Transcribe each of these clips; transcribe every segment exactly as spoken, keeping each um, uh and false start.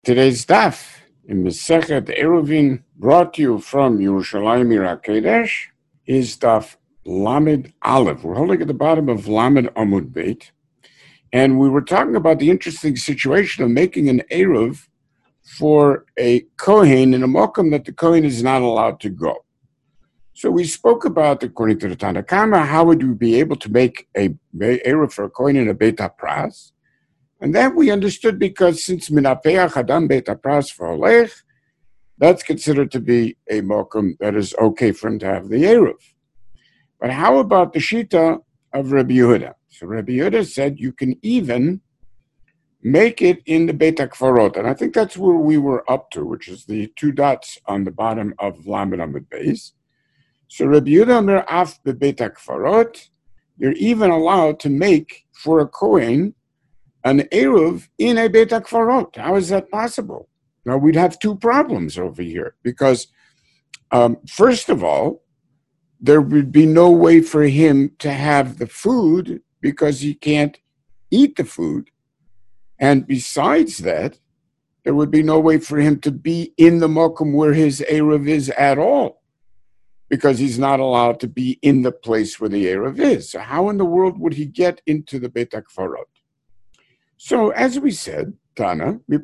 Today's daf in Masechet Eruvin, brought to you from Yerushalayim Ir HaKodesh, is daf Lamed Aleph. We're holding at the bottom of Lamed Amud Beit, and we were talking about the interesting situation of making an Eruv for a Kohen in a Mokum that the Kohen is not allowed to go. So we spoke about, according to the Tanna Kama, how would you be able to make a Eruv for a Kohen in a Beit HaPras? And that we understood because since minapeach adam beit hapras v'holech, that's considered to be a mokum that is okay for him to have the eruv. But how about the shita of Rabbi Yehuda? So Rabbi Yehuda said you can even make it in the beit hakfarot, and I think that's where we were up to, which is the two dots on the bottom of Lamed Amud Beis. So Rabbi Yehuda Omer af bebeit hakfarot, you're even allowed to make for a kohen an Eruv in a Beit HaKfarot. How is that possible? Now, we'd have two problems over here, because um, first of all, there would be no way for him to have the food because he can't eat the food. And besides that, there would be no way for him to be in the Mokum where his Eruv is at all, because he's not allowed to be in the place where the Eruv is. So how in the world would he get into the Beit HaKfarot? So, as we said, Tana, and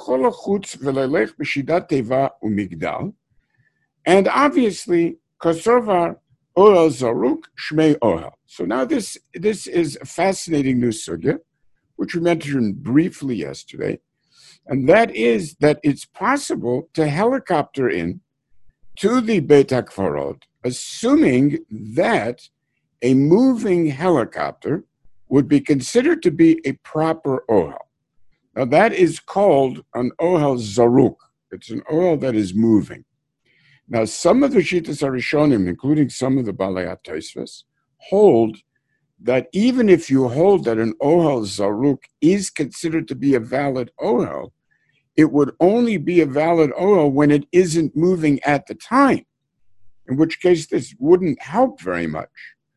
obviously, Kosovar Ohel Zaruk Shmei Ohel. So now this this is a fascinating new sugya, which we mentioned briefly yesterday, and that is that it's possible to helicopter in to the Beit HaKfarot, assuming that a moving helicopter would be considered to be a proper ohel. Now that is called an ohel zaruk. It's an ohel that is moving. Now some of the Shittas Arishonim, including some of the Balei HaTosfos, hold that even if you hold that an ohel zaruk is considered to be a valid ohel, it would only be a valid ohel when it isn't moving at the time, in which case this wouldn't help very much.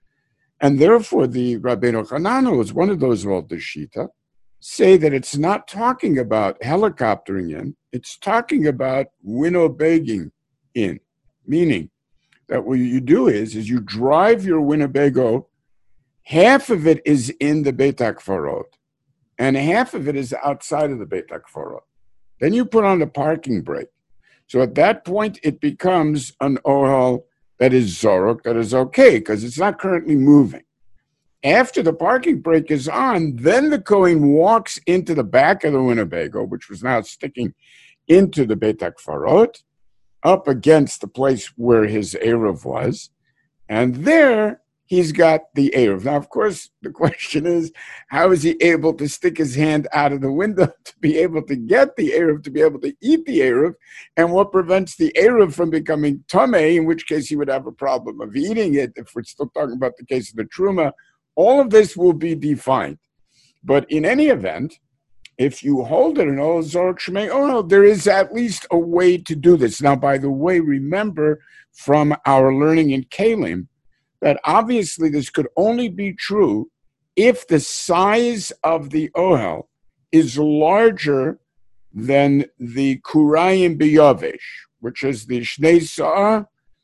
And therefore, the Rabbeinu Hanan, who is one of those old Shita, say that it's not talking about helicoptering in, it's talking about Winnebagoing in, meaning that what you do is, is you drive your Winnebago, half of it is in the Beit HaKfarot, and half of it is outside of the Beit HaKfarot. Then you put on the parking brake. So at that point, it becomes an ohel that is zorok, that is okay, because it's not currently moving. After the parking brake is on, then the Kohen walks into the back of the Winnebago, which was now sticking into the Beit HaKfarot, up against the place where his Eruv was, and there he's got the Eruv. Now, of course, the question is, how is he able to stick his hand out of the window to be able to get the Eruv, to be able to eat the Eruv, and what prevents the Eruv from becoming Tameh, in which case he would have a problem of eating it, if we're still talking about the case of the Truma. All of this will be defined. But in any event, if you hold it in Ohel Zaruk Shmei Ohel, there is at least a way to do this. Now, by the way, remember from our learning in Kalim, that obviously this could only be true if the size of the ohel is larger than the kurayim biyavish, which is the shnei sa'ah,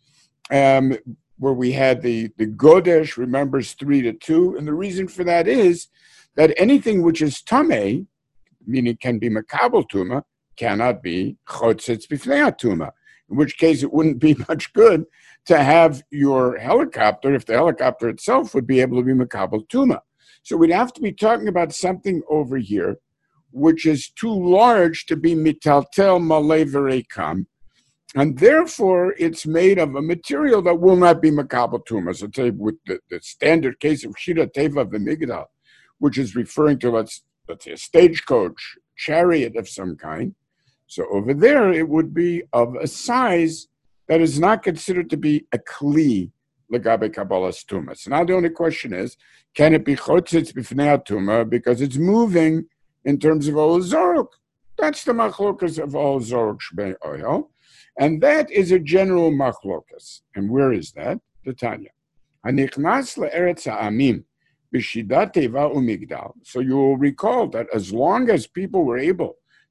um, where we had the, the godesh, remembers three to two. And the reason for that is that anything which is tameh, meaning can be makabel tuma, cannot be chotzitz bifnei tuma, in which case it wouldn't be much good to have your helicopter, if the helicopter itself would be able to be makabel tuma. So we'd have to be talking about something over here which is too large to be mitaltel malay verekam, and therefore it's made of a material that will not be makabel tuma. So say with the, the standard case of shira teva v'migdal, which is referring to, let's, let's say, a stagecoach, chariot of some kind. So over there, it would be of a size that is not considered to be a kli legabe kabbalas tuma. So now the only question is, can it be chotzitz b'fnei tuma because it's moving in terms of ohel zaruk? That's the machlokas of ohel zaruk shmei ohel, and that is a general machlokas. And where is that? The Tanya. Hanichnas le'eretz ha'amim b'shidat teva u'migdal. So you will recall that as long as people were able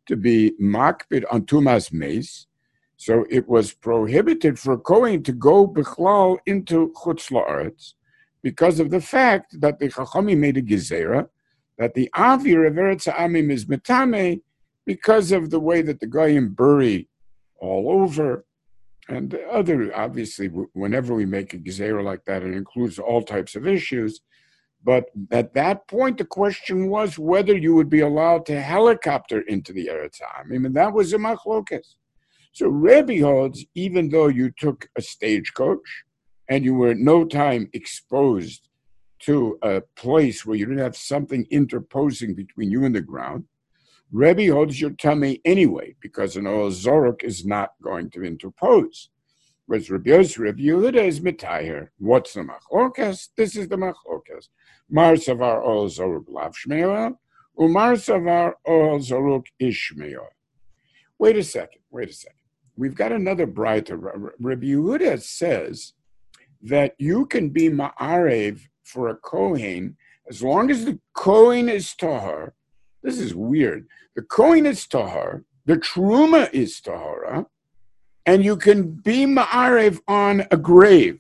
to be makbid on tumas meis. So it was prohibited for a Kohen to go bichlal into chutz la'aretz because of the fact that the Chachamim made a gezerah that the avir of Eretz Ha'amim is metame because of the way that the Goyim bury all over. And other, obviously, whenever we make a gezerah like that, it includes all types of issues. But at that point, the question was whether you would be allowed to helicopter into the Eretz Ha'amim, and that was a machlokas. So Rebbe holds, even though you took a stagecoach and you were at no time exposed to a place where you didn't have something interposing between you and the ground, Rebbe holds your tummy anyway, because an oil zorok is not going to interpose. Whereas Rebbe Yosef, Rebbe Yehuda is mitayer. What's the machlokas? This is the machlokas. Mar savar oil zorok lav shmei oil, umar savar oil zorok ish shmei oil. Wait a second, wait a second. We've got another braita. Rebbe Yehuda says that you can be ma'arev for a Kohen as long as the Kohen is tahar. This is weird. The Kohen is tahar, the truma is tahara, and you can be ma'arev on a grave.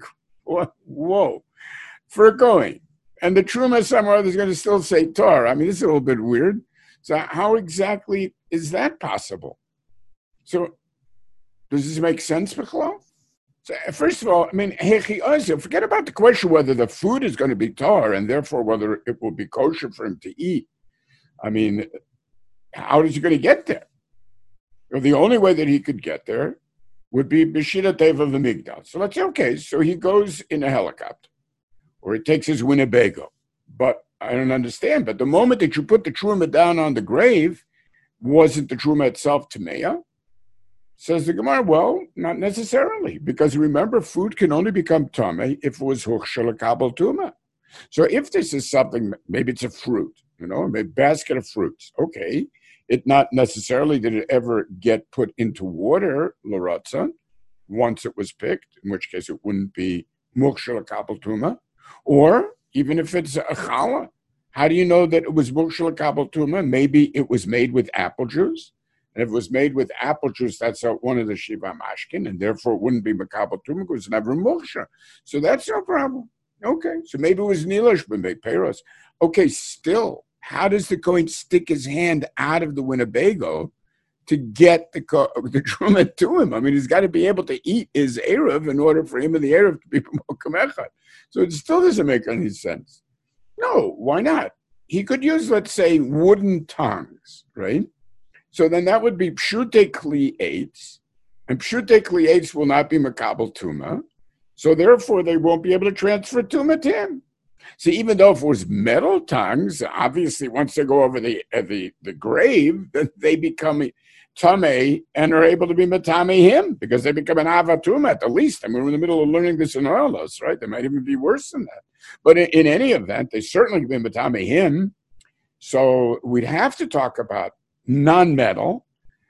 Whoa. For a Kohen. And the truma somewhere is going to still say tahar. I mean, this is a little bit weird. So how exactly is that possible? So does this make sense, Bichlal? So first of all, I mean, forget about the question whether the food is going to be tar and therefore whether it will be kosher for him to eat. I mean, how is he going to get there? Well, the only way that he could get there would be B'shida Teva V'migdal. So let's say, okay, so he goes in a helicopter or he takes his Winnebago. But I don't understand. But the moment that you put the truma down on the grave, wasn't the truma itself tameya? Says the Gemara, well, not necessarily, because remember, food can only become tamei if it was huchshel kabel tuma. So if this is something, maybe it's a fruit, you know, a basket of fruits. Okay, it not necessarily did it ever get put into water, l'ratza, once it was picked, in which case it wouldn't be huchshel kabel tuma. Or even if it's a challah, how do you know that it was huchshel kabel tuma? Maybe it was made with apple juice. And if it was made with apple juice, that's one of the Shiva Mashkin, and therefore it wouldn't be Makabal Tumah, because it's never Moksha. So that's no problem. Okay, so maybe it was Nilash B'mei Peros. Okay, still, how does the Kohen stick his hand out of the Winnebago to get the, the Truma to him? I mean, he's got to be able to eat his Erev in order for him and the Erev to be Mokum Echad. So it still doesn't make any sense. No, why not? He could use, let's say, wooden tongs, right? So then that would be pshute kli eitz, and pshute kli eitz will not be makabel tuma, so therefore they won't be able to transfer tuma to him. So even though if it was metal tongues, obviously once they go over the uh, the, the grave, then they become tamei and are able to be matame him because they become an avatuma at the least. I mean, we're in the middle of learning this in Orlos, right? They might even be worse than that. But in, in any event, they certainly can be matame him. So we'd have to talk about non-metal,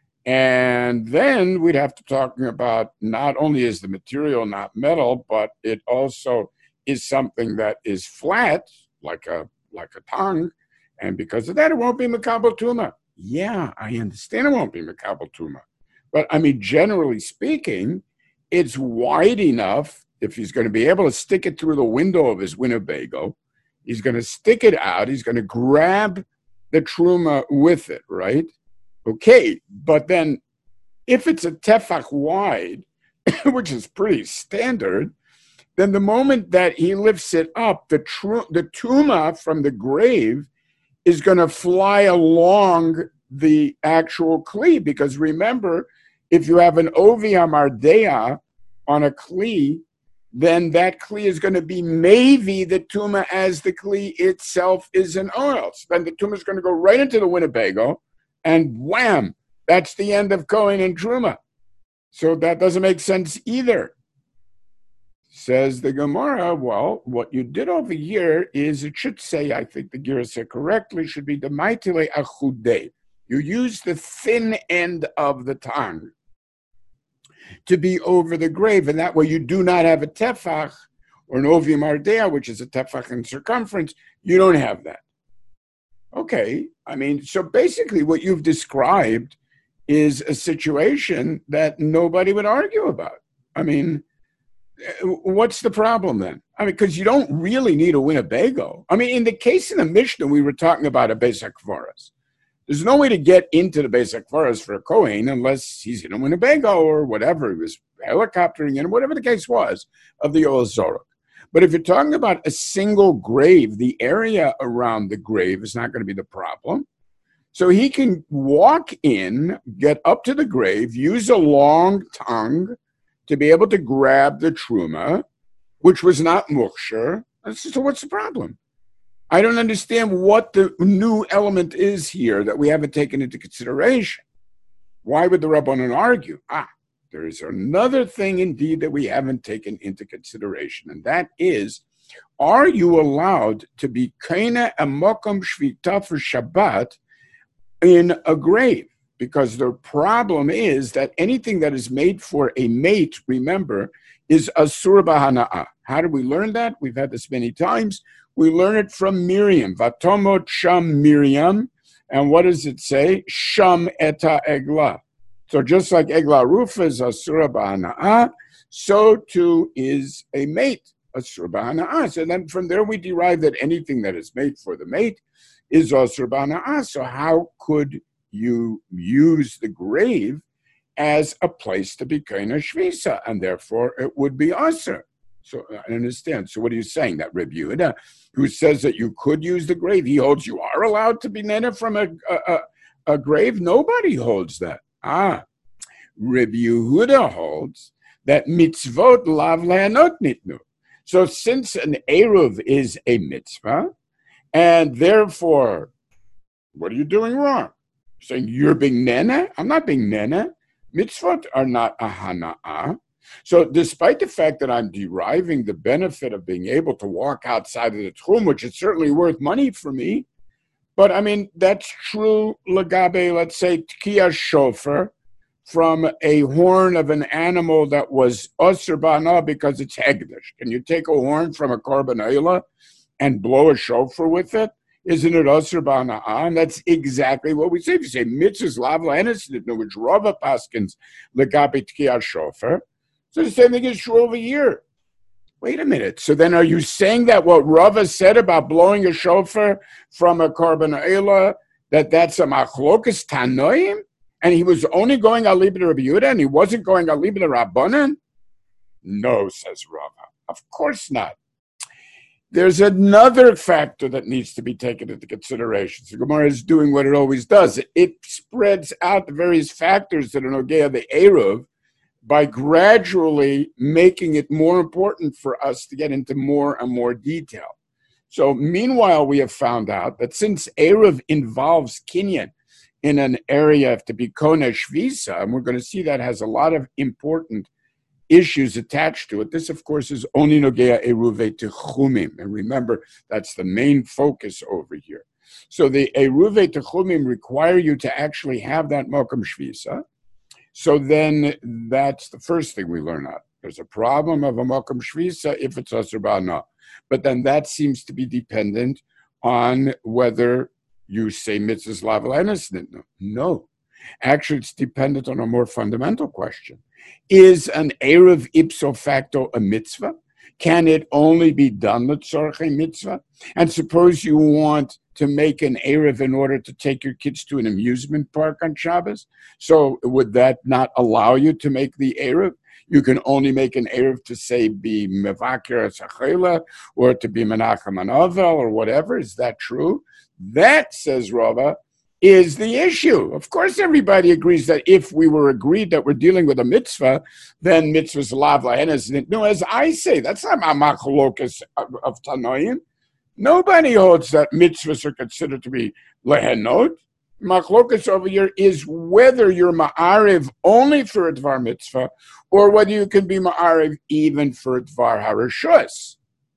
and then we'd have to talk about not only is the material not metal, but it also is something that is flat, like a like a tongue, and because of that, it won't be makabel tuma. Yeah, I understand it won't be makabel tuma, but I mean, generally speaking, it's wide enough. If he's going to be able to stick it through the window of his Winnebago, he's going to stick it out. He's going to grab the truma with it, right? Okay, but then if it's a tefach wide, which is pretty standard, then the moment that he lifts it up, the tru- the tuma from the grave is going to fly along the actual kli, because remember, if you have an ovi amardea on a kli, then that kli is going to be maybe the tuma as the kli itself is an oil. So then the tuma is going to go right into the Winnebago, and wham, that's the end of Kohen and Truma. So that doesn't make sense either. Says the Gemara, well, what you did over here is, it should say, I think the Gemara said correctly, should be the maitile achudei. You use the thin end of the tongue to be over the grave, and that way you do not have a tefach, or an ovi mardea, which is a tefach in circumference. You don't have that. Okay. I mean, so basically what you've described is a situation that nobody would argue about. I mean, what's the problem then? I mean, because you don't really need a Winnebago. I mean, in the case in the Mishnah, we were talking about a Beis HaKvaros. There's no way to get into the Beis HaKvaros for a Kohen unless he's in a Winnebago or whatever. He was helicoptering in, whatever the case was, of the Oel Zorok. But if you're talking about a single grave, the area around the grave is not going to be the problem. So he can walk in, get up to the grave, use a long tongue to be able to grab the truma, which was not mukshar. So what's the problem? I don't understand what the new element is here that we haven't taken into consideration. Why would the Rabbanan argue? Ah, there is another thing indeed that we haven't taken into consideration, and that is, are you allowed to be kaina a mokom shvita for Shabbat in a grave? Because the problem is that anything that is made for a mate, remember, is asur b'hana'ah. How do we learn that? We've had this many times. We learn it from Miriam. Vatomot sham Miriam. And what does it say? Sham eta egla. So just like egla rufa is asur b'hana'ah, so too is a mate, asur b'hana'ah. So then from there we derive that anything that is made for the mate is asur b'hana'ah. So how could you use the grave as a place to be kaina shvisa, and therefore it would be asur? So I understand. So what are you saying? That Reb Yehuda, who says that you could use the grave, he holds you are allowed to be nena from a, a, a grave? Nobody holds that. Ah, Reb Yehuda holds that mitzvot lav lehanot nitnu. So since an eruv is a mitzvah, and therefore, what are you doing wrong? Saying you're being nena? I'm not being nena. Mitzvot are not a hana'ah. So despite the fact that I'm deriving the benefit of being able to walk outside of the tchum, which is certainly worth money for me, but I mean, that's true lagabe, let's say, tkiya shofar, from a horn of an animal that was asur b'hana'ah because it's hegdish. Can you take a horn from a korban oila and blow a shofar with it? Isn't it asur b'hana'ah? And that's exactly what we say. If you say mitzvahs lav lehenes, which Rava paskins lagabe tkiya shofar, so the same thing is true over here. Wait a minute. So then are you saying that what Rava said about blowing a shofar from a korban oila, that that's a machlokas tanoim? And he was only going al libed Rabbi Yehuda and he wasn't going al libed Rabbanan? No, says Rava. Of course not. There's another factor that needs to be taken into consideration. So Gemara is doing what it always does. It, it spreads out the various factors that are nogea the eruv by gradually making it more important for us to get into more and more detail. So meanwhile, we have found out that since eruv involves kinyan in an area to be kona shvisa, and we're going to see that has a lot of important issues attached to it. This, of course, is only nogea eruve techumim. And remember, that's the main focus over here. So the eruve techumim require you to actually have that mokum shvisa. So then that's the first thing we learn out. There's a problem of a mokum shvisa if it's asur b'hana'ah. But then that seems to be dependent on whether you say mitzvahs lav lehenes nitnu. No. Actually, it's dependent on a more fundamental question. Is an eruv ipso facto a mitzvah? Can it only be done l'tzorchei mitzvah? And suppose you want to make an eruv in order to take your kids to an amusement park on Shabbos. So would that not allow you to make the eruv? You can only make an eruv to say be mevaker sachela or to be menachem anovel or whatever. Is that true? That, says Rava, is the issue. Of course, everybody agrees that if we were agreed that we're dealing with a mitzvah, then mitzvahs lav lehenes. No, as I say, that's not my machlokas of, of Tanoim. Nobody holds that mitzvahs are considered to be lehenot. Machlokas over here is whether you're ma'ariv only for a dvar mitzvah or whether you can be ma'ariv even for a dvar harashus.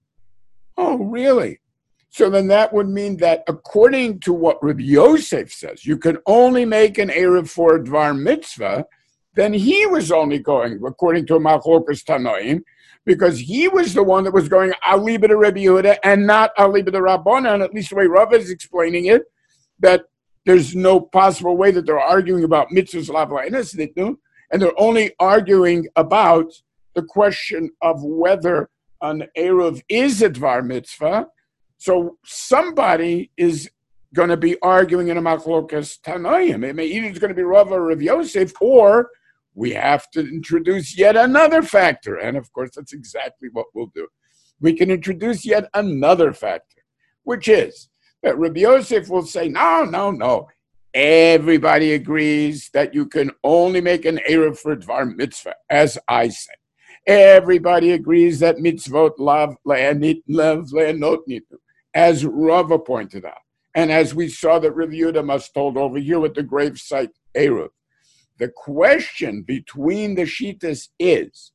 Oh, really? So then that would mean that according to what Rabbi Yosef says, you can only make an eruv for a dvar mitzvah, then he was only going, according to Machlokas Tanoim, because he was the one that was going Ali b'da Rabbi Yehuda and not Ali b'da Rabbanan, at least the way Rav is explaining it. that there's no possible way that they're arguing about mitzvahs lavlainas, and they're only arguing about the question of whether an Eruv is a Dvar mitzvah. So somebody is going to be arguing in a Machlokas Tanoim. It may either it's going to be Rav or Rav Yosef, or we have to introduce yet another factor. And of course, that's exactly what we'll do. We can introduce yet another factor, which is that Rabbi Yosef will say, no, no, no. Everybody agrees that you can only make an Eruv for Dvar mitzvah, as I say. Everybody agrees that mitzvot lav le'anit lev le'anot nitu, as Rava pointed out. And as we saw that Rav Yehuda must told over here with the gravesite Eruv. The question between the Shitas is,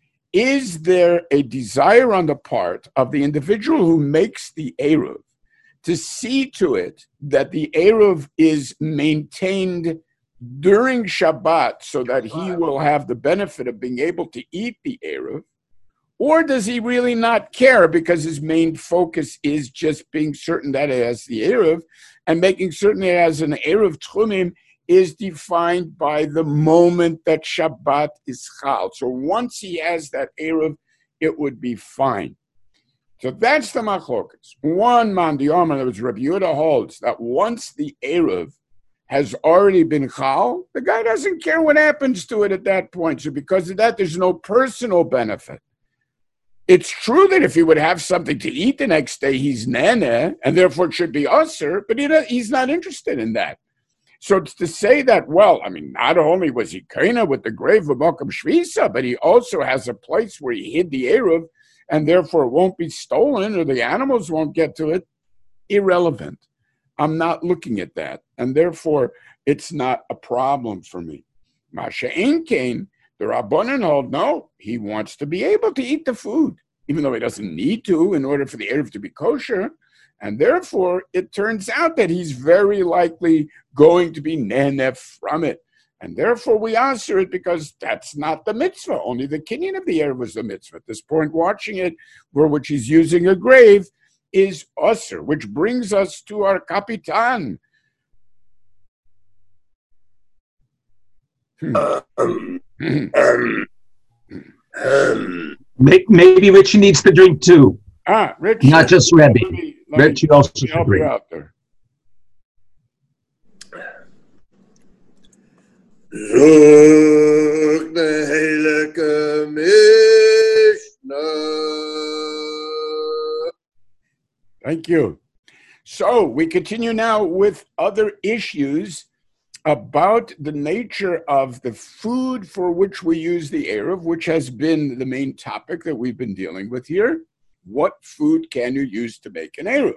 is there a desire on the part of the individual who makes the Eruv to see to it that the Eruv is maintained during Shabbat so that he will have the benefit of being able to eat the Eruv? Or does he really not care because his main focus is just being certain that it has the Eruv, and making certain it has an Eruv Tchumim is defined by the moment that Shabbat is Chal. So once he has that Eruv, it would be fine. So that's the machlokas. One man, the Omer, that was Rabbi Yehuda, holds that once the Eruv has already been Chal, the guy doesn't care what happens to it at that point. So because of that, there's no personal benefit. It's true that if he would have something to eat the next day, he's nene, and therefore it should be usher, but he, he's not interested in that. So it's to say that, well, I mean, not only was he kaina with the grave of Malkam Shvisa, but he also has a place where he hid the Eruv, and therefore it won't be stolen or the animals won't get to it. Irrelevant. I'm not looking at that, and therefore it's not a problem for me. Masha Ein Kain, the Rabbanan hold, no, he wants to be able to eat the food, even though he doesn't need to in order for the Eruv to be kosher. And therefore, it turns out that he's very likely going to be nenef from it. And therefore, we answer it because that's not the mitzvah. Only the kinyan of the Eruv was the mitzvah. At this point, watching it, where which he's using a grave, is usher, which brings us to our kapitan. Hmm. Um, um, um, maybe Richie needs to drink too. Ah, Richie. Not just Rebbe. Richie also should drink. Out there. Thank you. So we continue now with other issues about the nature of the food for which we use the Eruv, which has been the main topic that we've been dealing with here. What food can you use to make an Eruv?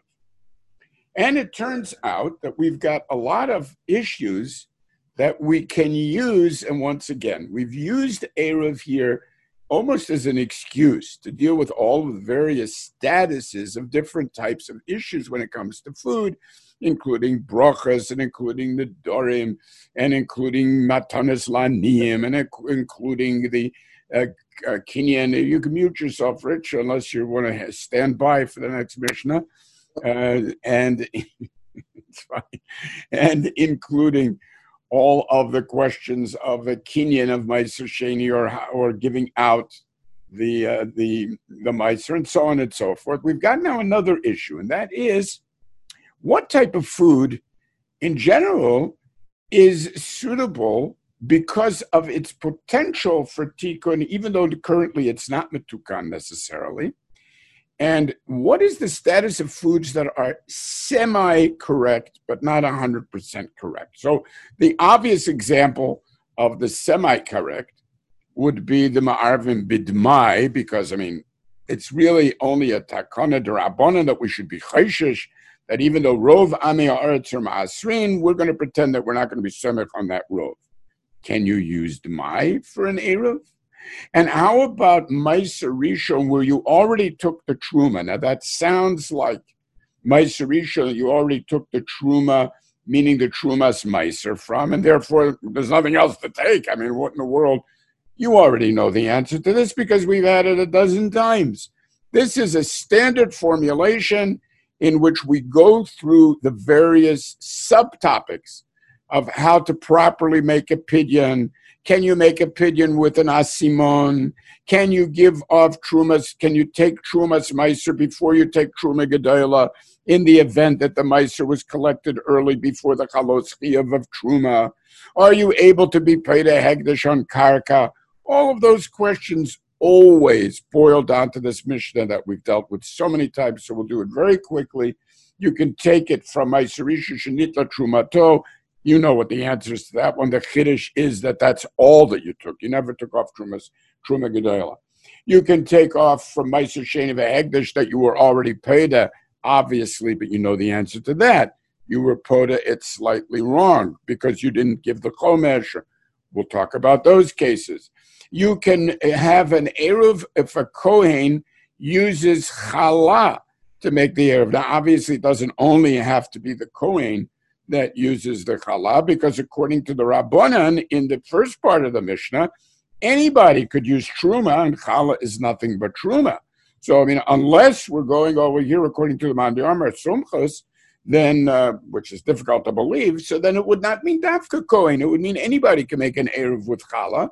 And it turns out that we've got a lot of issues that we can use. And once again, we've used Eruv here almost as an excuse to deal with all of the various statuses of different types of issues when it comes to food, including brachas and including the dorim and including matanas laniyim and including the uh, uh, kinyan. You can mute yourself, Rich, unless you want to stand by for the next Mishnah. Uh, and it's fine. And including all of the questions of the kinyan of Meiser Sheni, or or giving out the uh, the the Meiser, and so on and so forth. We've got now another issue, and that is what type of food in general is suitable because of its potential for tikkun, even though currently it's not metukan necessarily. And what is the status of foods that are semi-correct, but not one hundred percent correct? So the obvious example of the semi-correct would be the ma'arvim bidmai, because, I mean, it's really only a takana d'rabbanan that we should be chayshish, that even though rov ami ha'aretz are ma'asrin, we're going to pretend that we're not going to be semech on that rov. Can you use d'mai for an eruv? And how about Meiser Rishon, where you already took the truma? Now that sounds like Meiser Rishon, you already took the truma, meaning the trumas Meiser from, and therefore there's nothing else to take. I mean, what in the world? You already know the answer to this because we've had it a dozen times. This is a standard formulation. in which we go through the various subtopics of how to properly make a pidyon. Can you make a pidyon with an asimon? Can you give off trumas? Can you take trumas meiser before you take truma gedola in the event that the meiser was collected early before the chalos chiyuv of truma? Are you able to be paid a hegdish on karka? All of those questions always boil down to this Mishnah that we've dealt with so many times, so we'll do it very quickly. You can take it from Meiserisha Shenitla Trumato. You know what the answer is to that one. The Chiddush is that that's all that you took. You never took off Trumas, Truma Gedola. You can take off from Meiser Sheni V'Hegdish that you were already paid, uh, obviously, but you know the answer to that. You were poda, it's slightly wrong because you didn't give the Chomesh. We'll talk about those cases. You can have an Eruv if a Kohen uses challah to make the Eruv. Now, obviously, it doesn't only have to be the Kohen that uses the challah, because according to the Rabbanan in the first part of the Mishnah, anybody could use truma, and challah is nothing but truma. So, I mean, unless we're going over here according to the Mandi Amar Sumchus, then, uh, which is difficult to believe, so then it would not mean Dafka Kohen. It would mean anybody can make an Eruv with challah.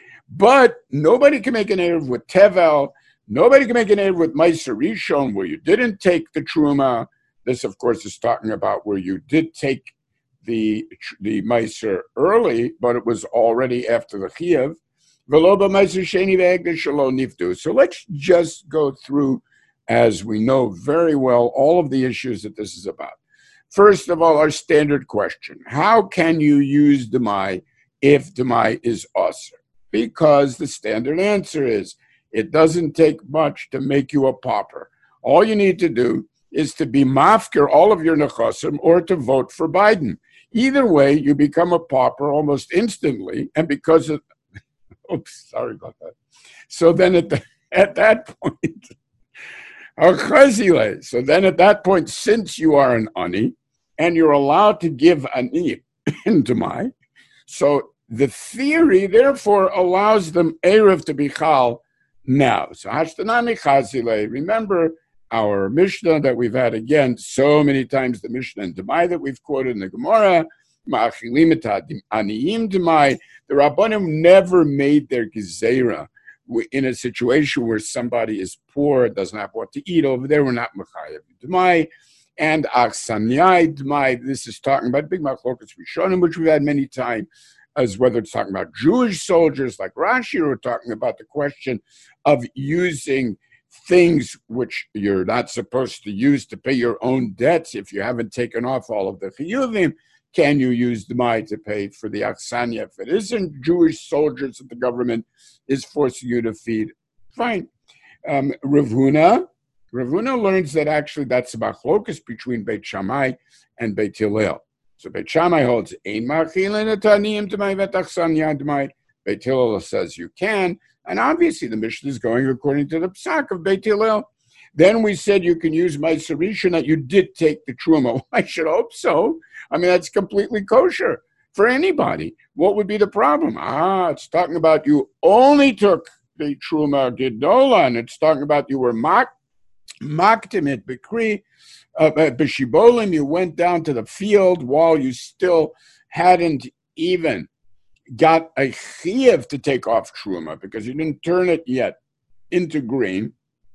But nobody can make an Eruv with Tevel. Nobody can make an Eruv with Meiser Rishon, where you didn't take the Truma. This, of course, is talking about where you did take the the Meiser early, but it was already after the Chiyuv. Veloba Meiser Sheni Ve'egdish Shelo Nifdu. So let's just go through, as we know very well, all of the issues that this is about. First of all, our standard question: how can you use Demai if Demai is Aser? Because the standard answer is, it doesn't take much to make you a pauper. All you need to do is to be mafker all of your nechosim or to vote for Biden. Either way, you become a pauper almost instantly, and because of, oops, sorry about that. So then at, the, at that point, so then at that point, since you are an ani, and you're allowed to give ani into my, so the theory, therefore, allows them Erev to be Chal now. So Hashtanami Chazile, remember our Mishnah that we've had again so many times, the Mishnah and Demai that we've quoted in the Gemara, Ma'achilim et Aniyim Demai. The Rabbanim never made their Gezerah in a situation where somebody is poor, doesn't have what to eat. Over there, we're not Mechayev Demai. And Achsanyai Demai, this is talking about Big Machlokas Rishonim, which we've had many times, as whether it's talking about Jewish soldiers like Rashi, or talking about the question of using things which you're not supposed to use to pay your own debts if you haven't taken off all of the chiyuvim. Can you use the Mai to pay for the aksanya if it isn't Jewish soldiers that the government is forcing you to feed? Fine. Um, Rav Huna, Rav Huna learns that actually that's a machlokas between Beit Shammai and Beit Hillel. So Beit Shammai holds ein machilin etaniyim d'mai v'tachsanya d'mai. Beit Hillel says you can, and obviously the Mishnah is going according to the psak of Beit Hillel. Then we said you can use Meiser Rishon, that you did take the truma. I should hope so. I mean, that's completely kosher for anybody. What would be the problem? Ah, it's talking about you only took the truma gedola, and it's talking about you were mocked, mocked him at Bikri. Uh, at Bishibolim, you went down to the field while you still hadn't even got a chiyuv to take off truma because you didn't turn it yet into green.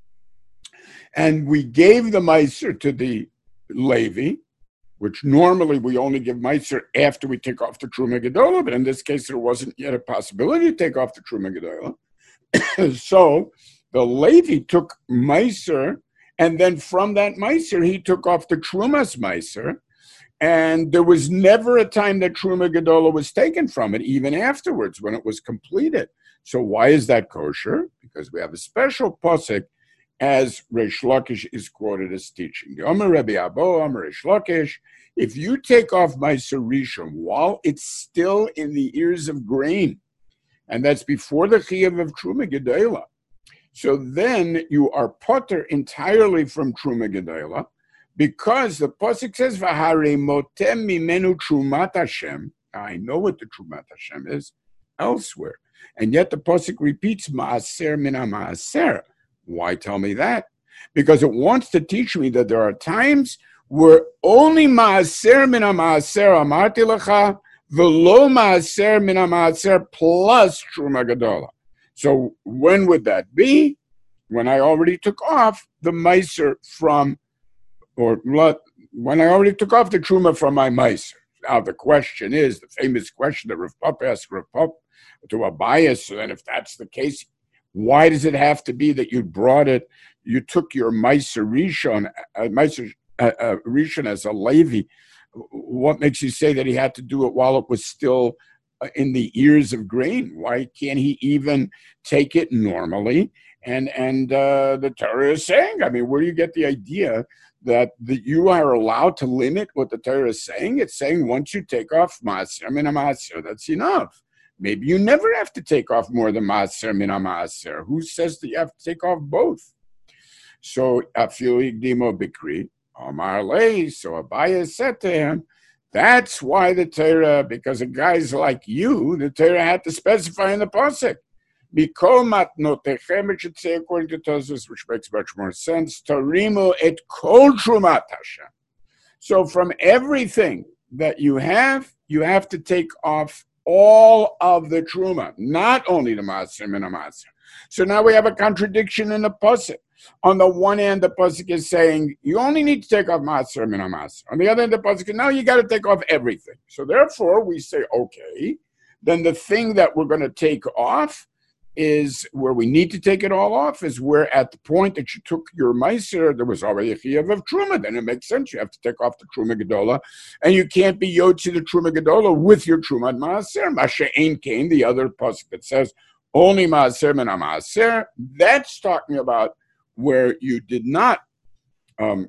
And we gave the meiser to the Levi, which normally we only give meiser after we take off the truma gedola, but in this case there wasn't yet a possibility to take off the truma gedola. So the Levi took meiser. And then from that meiser, he took off the Trumas meiser, and there was never a time that Truma Gedola was taken from it, even afterwards when it was completed. So why is that kosher? Because we have a special posek, as Reish Lakish is quoted as teaching. Omer Rebbe Abo, Omer Reish Lakish, if you take off meiser rishon while it's still in the ears of grain, and that's before the chiyuv of Truma Gedola, so then you are potter entirely from Truma Gedola, because the pasuk says, "V'harei motem mimenu Trumat Hashem." I know what the Trumat Hashem is elsewhere, and yet the pasuk repeats Maaser min Maaser. Why tell me that? because it wants to teach me that there are times where only maaser min maaser amarti lecha, v'lo maaser min maaser plus truma gedola. So when would that be? When I already took off the meiser from, or when I already took off the truma from my meiser. Now the question is, the famous question that Rav Papa asked Rav Papa to Abaye, so then if that's the case, why does it have to be that you brought it, you took your meiser rishon, uh, meiser uh, uh, rishon as a Levi? What makes you say that he had to do it while it was still in the ears of grain? Why can't he even take it normally? And and uh, the Torah is saying, I mean, where do you get the idea that, that you are allowed to limit what the Torah is saying? It's saying once you take off maaser min maaser, that's enough. Maybe you never have to take off more than maaser min maaser. Who says that you have to take off both? So afilu igdimo bikri amar lei. So Abaye said to him, that's why the Torah, because of guys like you, the Torah had to specify in the pasuk. Mikol matnotechem, it should say according to Tosfos, which makes much more sense. Tarimu et kol trumat Hashem. So from everything that you have, you have to take off all of the truma, not only the maaser min maaser. So now we have a contradiction in the pasuk. On the one hand, the pasuk is saying you only need to take off maaser min maaser. On the other hand, the pasuk is now you got to take off everything. So therefore, we say okay. Then the thing that we're going to take off is where we need to take it all off, is where at the point that you took your meiser, there was already a chiyuv of truma. Then it makes sense. You have to take off the truma gedola, and you can't be yotzi the truma gedola with your truma maaser. Masha ein kain, the other pasuk that says only maaser min maaser. That's talking about where you did not. Um,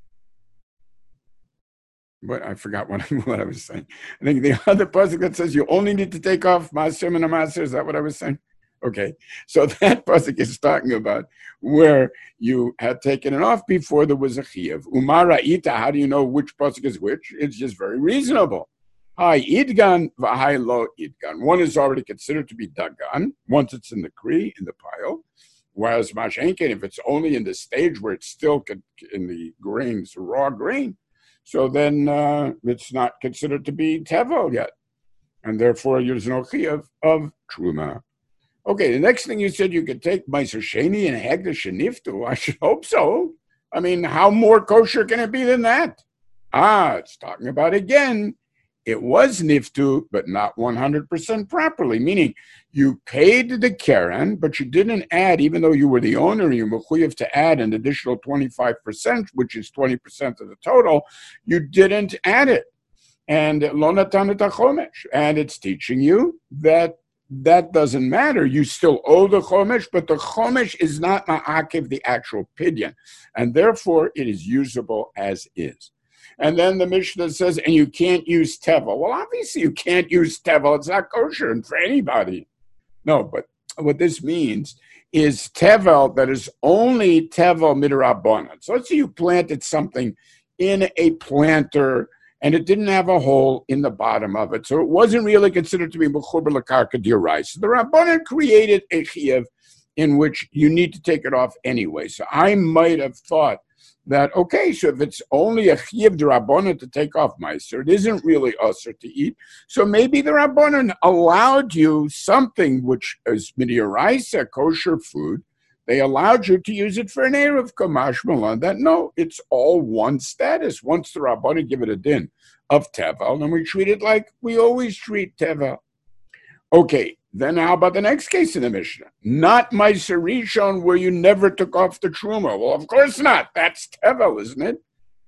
but I forgot what, what I was saying. I think the other pasuk that says you only need to take off maaser min maaser. Is that what I was saying? Okay, so that pasuk is talking about where you had taken it off before there was a chiyuv. Umara ita, how do you know which pasuk is which? It's just very reasonable. Hi idgan, v'hai lo idgan. One is already considered to be dagan once it's in the kri, in the pile, whereas mashenken, if it's only in the stage where it's still in the grains, raw grain, so then uh, it's not considered to be tevel yet, and therefore there's no chiyuv of truma. Okay, the next thing you said, you could take Meiser Sheni and Hegdish and Niftu. I should hope so. I mean, how more kosher can it be than that? Ah, it's talking about, again, it was Niftu, but not one hundred percent properly, meaning you paid the Karen, but you didn't add, even though you were the owner, you mechuyev to add an additional twenty-five percent, which is twenty percent of the total, you didn't add it. And Lo Natan et HaChomesh. And it's teaching you that that doesn't matter. You still owe the chomesh, but the chomesh is not ma'akev, the actual pidyon, and therefore it is usable as is. And then the Mishnah says, and you can't use tevel. Well, obviously you can't use tevel. It's not kosher and for anybody. No, but what this means is tevel that is only tevel midrabanan. So let's say you planted something in a planter and it didn't have a hole in the bottom of it. So it wasn't really considered to be mechuber l'karka d'oraisa. So the Rabbanan created a chiyuv in which you need to take it off anyway. So I might have thought that, okay, so if it's only a chiyuv d'Rabbanan to take off meiser, it isn't really usher to eat. So maybe the Rabbanan allowed you something which is mid'oraisa, kosher food. They allowed you to use it for an erev kamash malan. That no, it's all one status. Once the Rabbanan give it a din of tevel, then we treat it like we always treat tevel. Okay, then how about the next case in the Mishnah? Not meiser rishon, where you never took off the truma. Well, of course not. That's tevel, isn't it?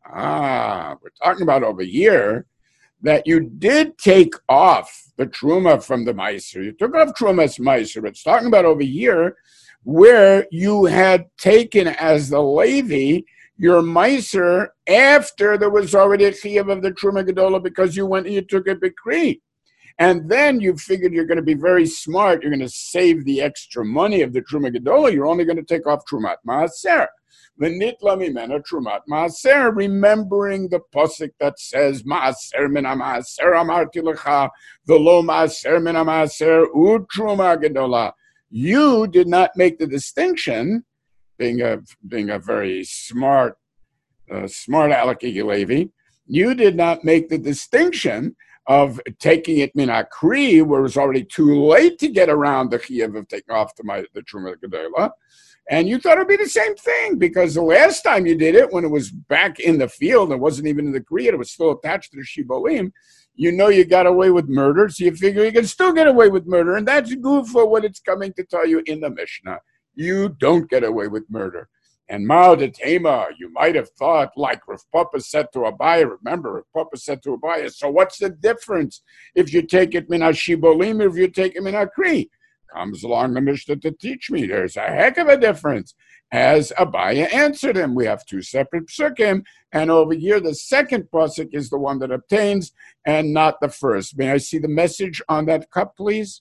Ah, we're talking about over here that you did take off the truma from the meiser. You took off truma's meiser. It's talking about over here where you had taken as the Levi your meiser after there was already a chiyuv of the truma gedola because you went and you took a bikri. And then you figured you're going to be very smart. You're going to save the extra money of the truma gedola. You're only going to take off trumat maaser. V'nitla mimena trumat maaser, remembering the pasuk that says maaser min maaser amarti lecha v'lo maaser min maaser u'truma gedola. You did not make the distinction being a being a very smart, uh, smart Alec Levi, you did not make the distinction of taking it min akri, where it was already too late to get around the chiyuv of taking off the, the Truma Gedola. And you thought it would be the same thing, because the last time you did it, when it was back in the field, it wasn't even in the kriyat, it was still attached to the shibolim, you know you got away with murder, so you figure you can still get away with murder, and that's good for what it's coming to tell you in the Mishnah. You don't get away with murder. And Mao de Tema, you might have thought, like Rav Papa said to Abaye, remember, Rav Papa said to Abaye, so what's the difference if you take it min ha-shibolim or if you take it min ha-kri? Comes along the Mishnah to teach me there's a heck of a difference. As Abaye answered him, we have two separate psukim, and over here the second pasuk is the one that obtains and not the first. May I see the message on that cup, please?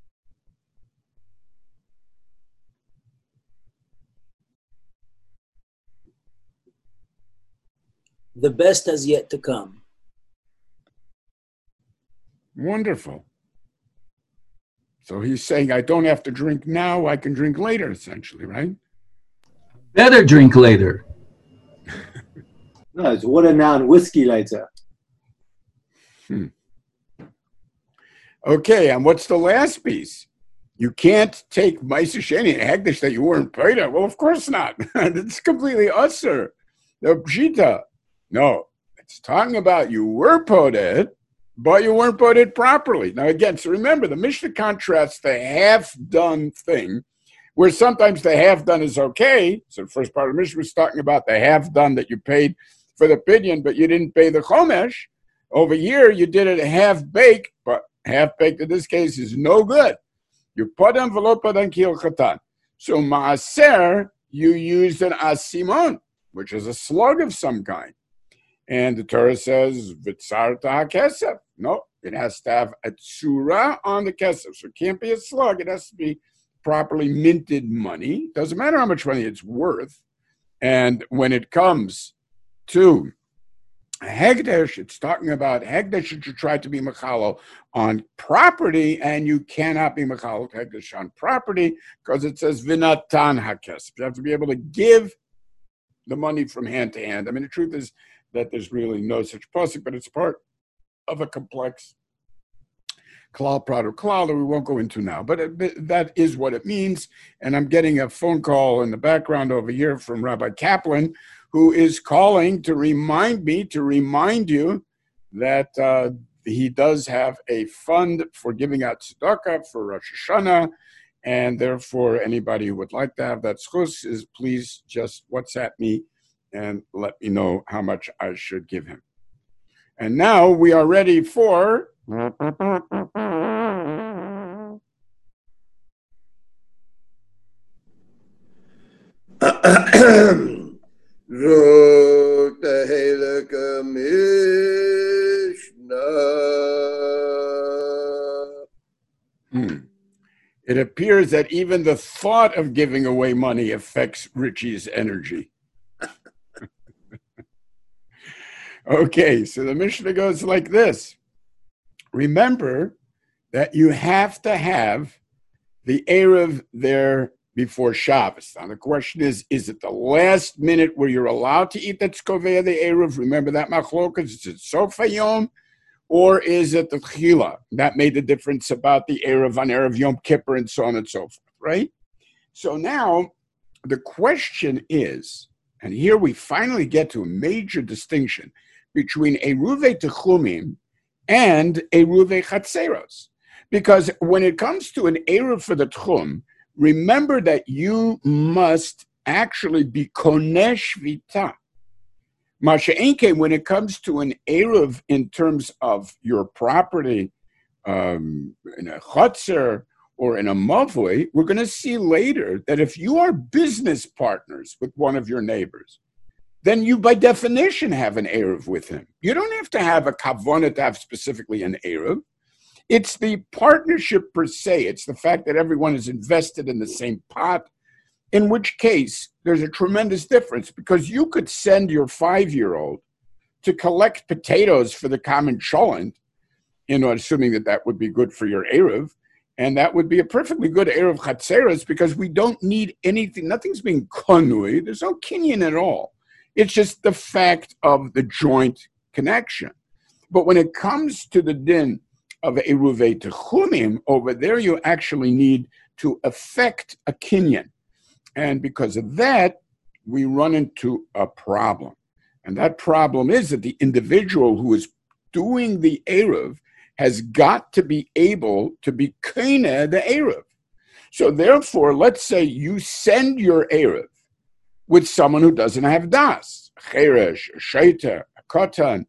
The best has yet to come. Wonderful. So he's saying, I don't have to drink now, I can drink later, essentially, right? Better drink later. No, it's water now and whiskey later. Hmm. Okay, and what's the last piece? You can't take Ma'aser Sheni and Hekdesh that you weren't paid on. Well, of course not. It's completely usher. The Pshita. No, it's talking about you were poded, but you weren't poded properly. Now, again, so remember, the Mishnah contrasts the half-done thing, where sometimes the half-done is okay. So the first part of the Mishnah was talking about the half-done that you paid for the pidyon, but you didn't pay the chomesh. Over here, you did it half-baked, but half-baked in this case is no good. You podem v'lo podem ki chatan. So maaser, you used an asimon, which is a slug of some kind. And the Torah says, Vitzarta ha-kesef. No, it has to have a tzura on the kesef. So it can't be a slug. It has to be properly minted money. Doesn't matter how much money it's worth. And when it comes to Hekdesh, it's talking about Hekdesh that you try to be machalo on property, and you cannot be machalo Hekdesh on property because it says Vinatan ha-kesef. You have to be able to give the money from hand to hand. I mean, the truth is that there's really no such pasuk, but it's part of a complex klal prat or klal that we won't go into now. But it, that is what it means. And I'm getting a phone call in the background over here from Rabbi Kaplan, who is calling to remind me, to remind you that uh, he does have a fund for giving out tzedakah for Rosh Hashanah. And therefore, anybody who would like to have that schus is please just WhatsApp me and let me know how much I should give him. And now we are ready for... hmm. It appears that even the thought of giving away money affects Richie's energy. Okay, so the Mishnah goes like this. Remember that you have to have the Erev there before Shabbos. Now the question is, is it the last minute where you're allowed to eat that Skovea, the Erev? Remember that machlokas? Is it Sofa Yom? Or is it the Tchila? That made the difference about the Erev on Erev Yom Kippur and so on and so forth, right? So now the question is, and here we finally get to a major distinction between Eruve Techumim and Eruve Chatzeros. Because when it comes to an Eruv for the Tchum, remember that you must actually be Konesh Vita. Masha'enke, when it comes to an Eruv in terms of your property, um, in a Chatzer or in a Mavoi, we're going to see later that if you are business partners with one of your neighbors, then you by definition have an Eruv with him. You don't have to have a Kavanah to have specifically an Eruv. It's the partnership per se. It's the fact that everyone is invested in the same pot, in which case there's a tremendous difference because you could send your five-year-old to collect potatoes for the common cholent, you know, assuming that that would be good for your Eruv, And that would be a perfectly good Erev Chatzeros because we don't need anything. Nothing's being konui. There's no kinyan at all. It's just the fact of the joint connection. But when it comes to the din of Eruvei Techumim, over there you actually need to affect a kinyan. And because of that, we run into a problem. And that problem is that the individual who is doing the Erev has got to be able to be keineh the Erev. So therefore, let's say you send your Erev with someone who doesn't have das, cheresh, shaita, katan,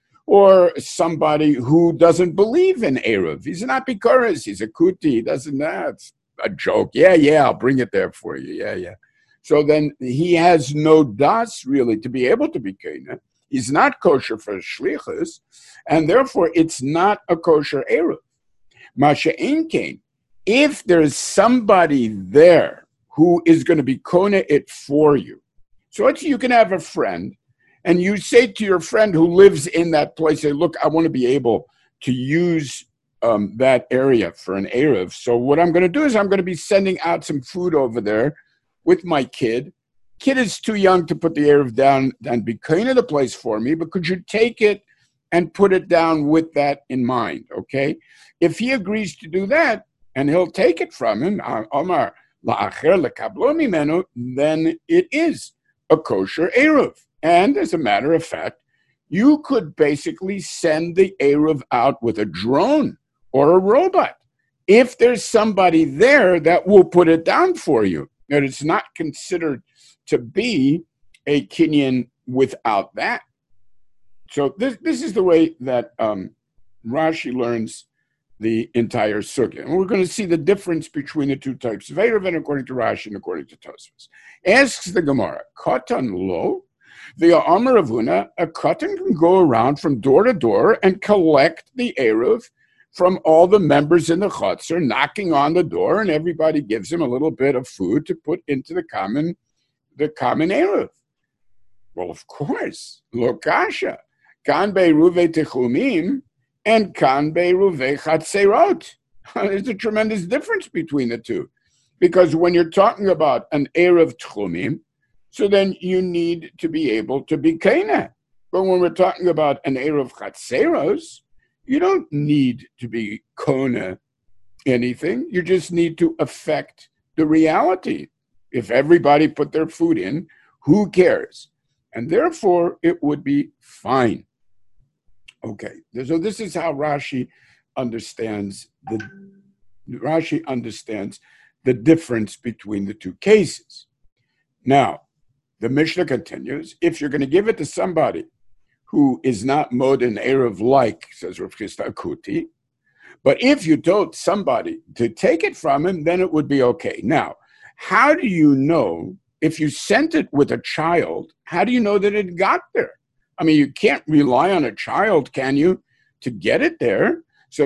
or somebody who doesn't believe in Erev. He's an apikoros, he's a kuti, he doesn't, that's a joke. Yeah, yeah, I'll bring it there for you. Yeah, yeah. So then he has no das really to be able to be keineh. He's not kosher for shlichus, and therefore it's not a kosher eruv. Masha Einkein, if there's somebody there who is going to be kona it for you, so let's say you can have a friend, and you say to your friend who lives in that place, say, look, I want to be able to use um, that area for an eruv. So what I'm going to do is I'm going to be sending out some food over there with my kid. Kid is too young to put the Erev down and be kind of the place for me, but could you take it and put it down with that in mind, okay? If he agrees to do that, and he'll take it from him, Omar la'acher lekablo mimenu, then it is a kosher Erev. And as a matter of fact, you could basically send the Erev out with a drone or a robot if there's somebody there that will put it down for you. That it's not considered to be a kinyan without that. So this this is the way that um, Rashi learns the entire sugya. And we're going to see the difference between the two types of Erev, and according to Rashi and according to Tosfos. Asks the Gemara, Katan lo, the Amar Ravuna, a katan can go around from door to door and collect the Erev from all the members in the chutzner, knocking on the door, and everybody gives him a little bit of food to put into the common the common Erev. Well, of course, lo kasha. Kan be'eruvei techumim and kan be'eruvei chatzerot. There's a tremendous difference between the two. Because when you're talking about an Erev techumim, so then you need to be able to be keineh. But when we're talking about an Erev chatzeros, you don't need to be kona anything. You just need to affect the reality. If everybody put their food in, who cares? And therefore, it would be fine. Okay, so this is how Rashi understands the Rashi understands the difference between the two cases. Now, the Mishnah continues: if you're going to give it to somebody who is not modern Erev like, says Rav Chisda Akuti, but if you told somebody to take it from him, then it would be okay. Now, how do you know, if you sent it with a child, how do you know that it got there? I mean, you can't rely on a child, can you, to get it there? So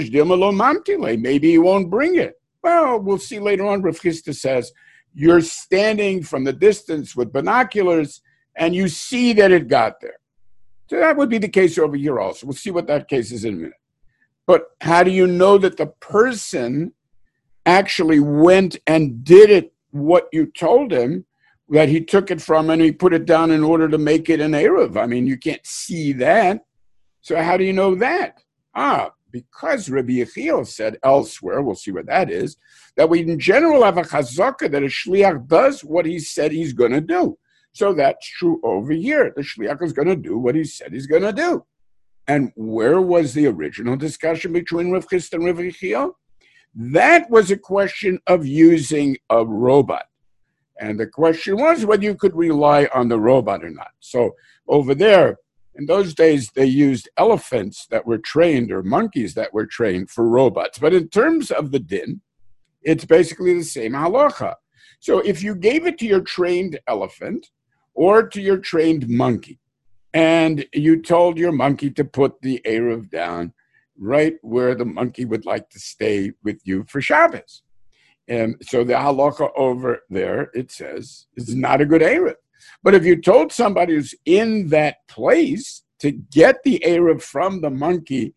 maybe he won't bring it. Well, we'll see later on. Rav Chisda says, you're standing from the distance with binoculars, and you see that it got there. So that would be the case over here also. We'll see what that case is in a minute. But how do you know that the person actually went and did it what you told him, that he took it from and he put it down in order to make it an Erev? I mean, you can't see that. So how do you know that? Ah, because Rabbi Yechiel said elsewhere, we'll see what that is, that we in general have a chazaka that a shliach does what he said he's going to do. So that's true over here. The shliach is going to do what he said he's going to do. And where was the original discussion between Rav Chisda and Rav Yechiel? That was a question of using a robot. And the question was whether you could rely on the robot or not. So over there, in those days, they used elephants that were trained or monkeys that were trained for robots. But in terms of the din, it's basically the same halacha. So if you gave it to your trained elephant or to your trained monkey, and you told your monkey to put the Erev down right where the monkey would like to stay with you for Shabbos. And so the halacha over there, it says, is not a good Erev. But if you told somebody who's in that place to get the Erev from the monkey to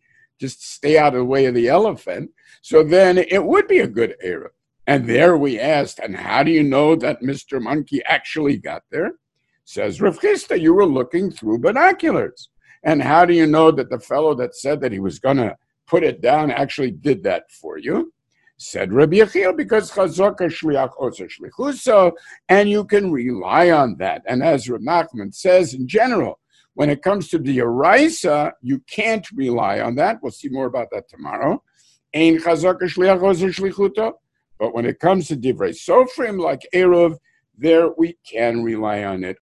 just stay out of the way of the elephant. So then it would be a good Erev. And there we asked, and how do you know that Mister Monkey actually got there? Says Rav Chisda, you were looking through binoculars. And how do you know that the fellow that said that he was going to put it down actually did that for you? Said Rabbi Yechiel, because Chazaka Shliach Oser Shlichuso, and you can rely on that. And as Rav Nachman says, in general, when it comes to the Oraisa, you can't rely on that. We'll see more about that tomorrow. Ein Chazaka Shliach Oser Shlichuto. But when it comes to Divrei Sofrim, like Eruv, there we can rely on it